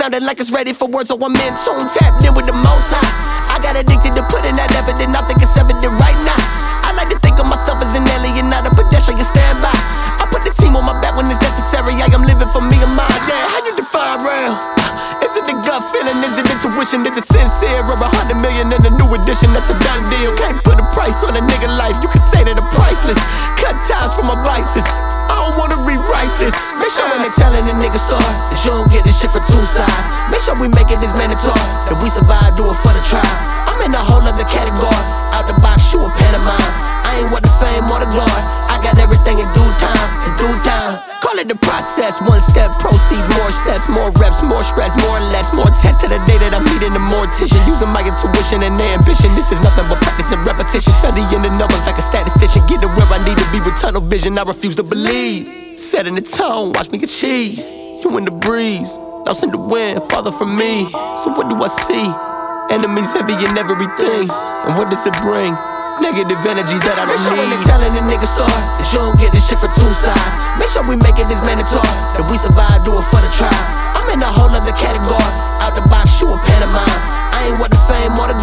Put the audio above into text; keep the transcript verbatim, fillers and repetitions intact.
sounding like it's ready for words, so I'm in tune, tapped in with the most high. I got addicted to putting that effort, and I think it's evident right now. I like to think of myself as an alien, not a pedestrian standby. I put the team on my back when it's necessary. I am living for me and mine. Yeah, how you define real? Is it the gut feeling? Is it intuition? Is it sincere? Or a hundred million in a new edition? That's a done deal. Can't put a price on a nigga life. You can say that I'm priceless. Cut ties from my vices. I don't wanna rewrite this. Make sure when they telling the nigga story that you don't get this shit for two sides. Make sure we make it this mandatory that we survive, do it for the tribe. I'm in a whole other category. Out the box, you a pantomime. I ain't want the fame or the glory. I got everything in due time, in due time. Call it the process, one step proceeds, more steps, more reps, more stress, more or less, more tests to the day that I'm meeting the mortician. Using my intuition and ambition. This is nothing but practice and repetition. Studying the numbers like a statistician. Get to where I need to be with tunnel vision. I refuse to believe. Setting the tone, watch me achieve. You in the breeze, lost in the wind, farther from me. So what do I see? Enemies heavy in everything. And what does it bring? Negative energy that I don't need. Make sure when they telling the nigga story that you don't get this shit for two sides. Make sure we make it this mandatory that we survive, do it for the tribe. I'm in a whole other category. Out the box, you a pantomime. I ain't want the fame or the